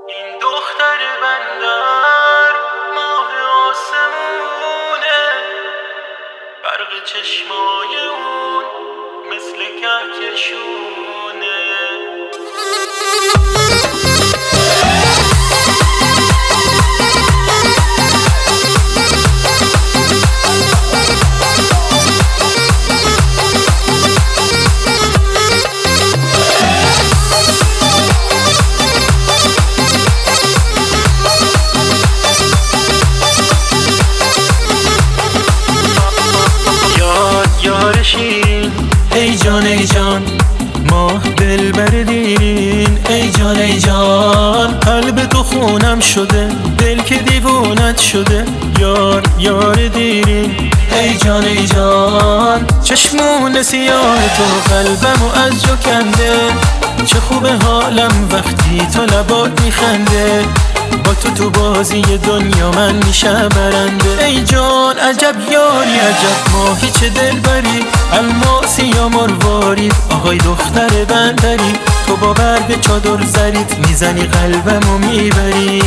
این دختر بندر ماه آسمونه، برق چشمای اون مثل کهکشونه. ای جان ای جان ماه دلبر دیرین، ای جان ای جان قلب تو خونم شده، دل که دیوونت شده، یار یار دیرین. ای جان ای جان چشمون سیاه تو قلبمو از جو کنده، چه خوبه حالم وقتی تو لبات میخنده، با تو بازی دنیا من میشم برنده. ای جان عجب یاری عجب ماهی چه دلبری، الماسی یا مروارید آهای دختر بندری، تو با برگ چادر زرید میزنی قلبمو میبری.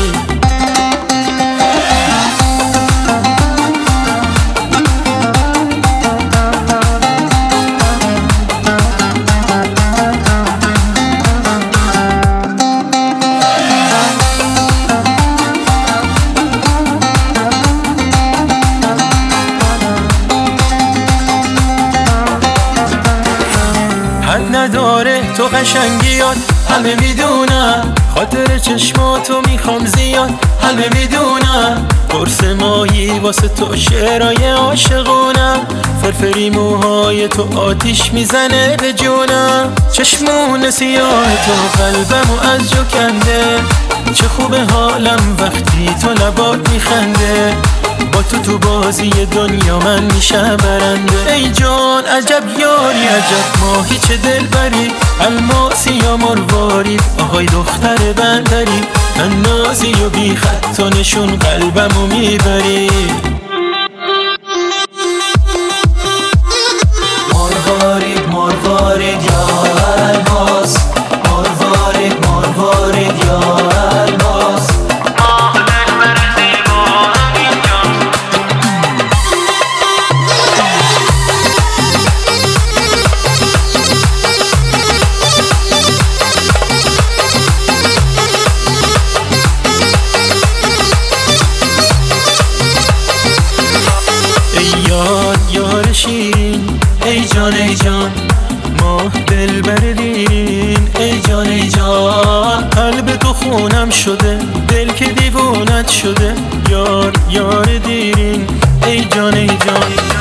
حد نداره تو قشنگیات همه میدونم، خاطر چشماتو میخوام زیاد همه میدونم، قرص ماهی واسه تو شعرهای عاشقونم، فرفری موهای تو آتیش میزنه به جونم، چشمون سیاه تو قلبمو از جو کنده، چه خوبه حالم وقتی تو لبات میخنده، با تو بازی دنیا من میشم برنده. ای جان عجب یاری عجب ماهی چه دلبری، الماسی یا مروارید آهای دختر بندری، من نازی و بی خط و نشون قلبمو میبری. مروارید مروارید یا الماس، مروارید مروارید یا الماس، یار شیرین، ای جان ای جان ماه دلبر دیرین، ای جان ای جان قلب تو خونم شده، دل که دیوونت شده، یار یار دیرین، ای جان ای جان.